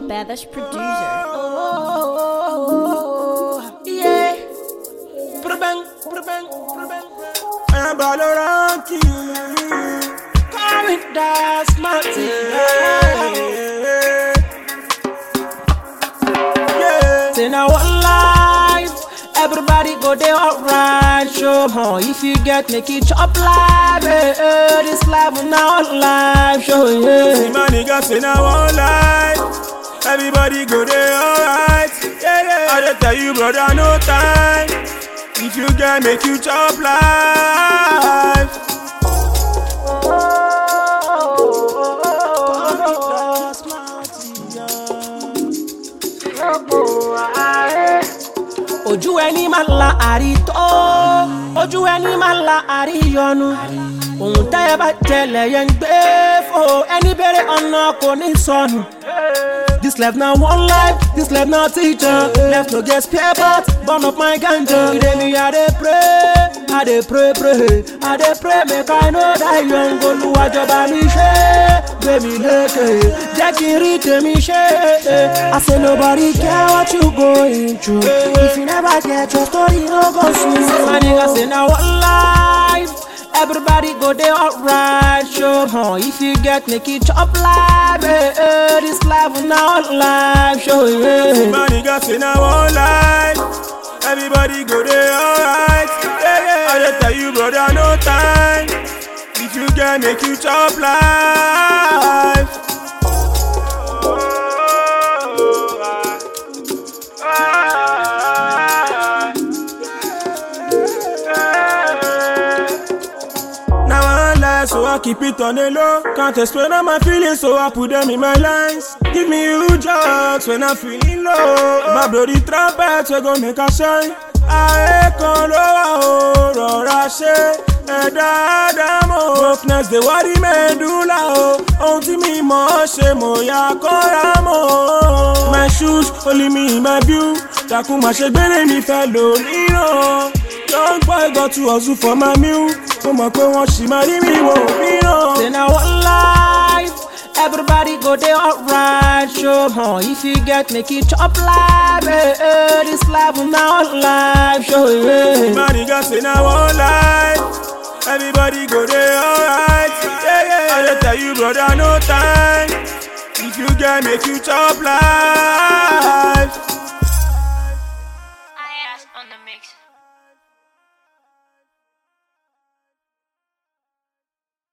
Badass producer. Yeah. I'm all around you. Come with that smarty. Yeah. Say now one life, everybody go there alright. Show if you get make it chop live. This life now live. Show See my nigga say now one life, everybody go there alright. Yeah. I just tell you brother no time. If you get make you chop life. Ojú ẹni máa la àrítọ́, ojú ẹni máa la àríyọnu. Ohun tẹ́yẹ bá jẹlẹ̀ yẹn ń gbé fò, ẹni bèrè ọ̀nà kò ní sọnù. This life now one life, this life now teacher. Left no get spare part, burn up my ganja. Today me I dey pray, I dey pray. I dey pray make I know that young Olúwa jọba mi ṣe, gbé mi lékè, jẹ́ kí n rí tèmi ṣe. I say nobody care what you going through. If you never get your story, no go soon. My nigga say now one life, everybody go there alright. Show if you get make it chop live. This life now live. Show My nigga say now one life, everybody go there alright. I just tell you brother no time. If you get make you chop life. So I keep it on the low. Can't explain all my feelings, so I put them in my lines. Give me huge jokes when I'm feeling low. My bloody trumpets we gon' make a shine. I can low, rọra ṣe ẹ̀dá àdámọ̀. Brokenness dey worry medulla o. Ohun tí mi mọ̀ ṣe mo yà kọ́ra mọ́. My shoes only me in my view. Takun má ṣe gbére mi fẹ́ lò níran. Young boy got to hustle for my meal. Say now one life, everybody go there alright. Show if you get make it chop live. This life now live. Show My nigga say now one life, everybody go there alright. I just tell you brother no time. If you get make you chop live.